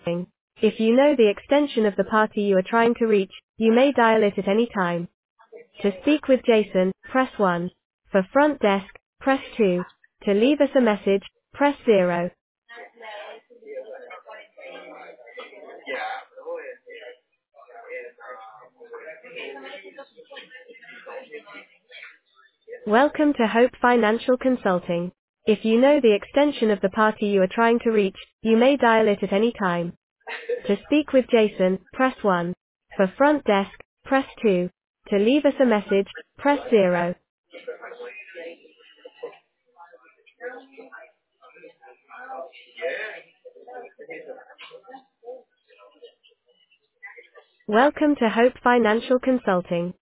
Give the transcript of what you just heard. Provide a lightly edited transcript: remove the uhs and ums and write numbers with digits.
If you know the extension of the party you are trying to reach, you may dial it at any time. To speak with Jason, press 1. For front desk, press 2. To leave us a message, press 0. Welcome to Hope Financial Consulting. If you know the extension of the party you are trying to reach, you may dial it at any time. To speak with Jason, press 1. For front desk, press 2. To leave us a message, press 0. Welcome to Hope Financial Consulting.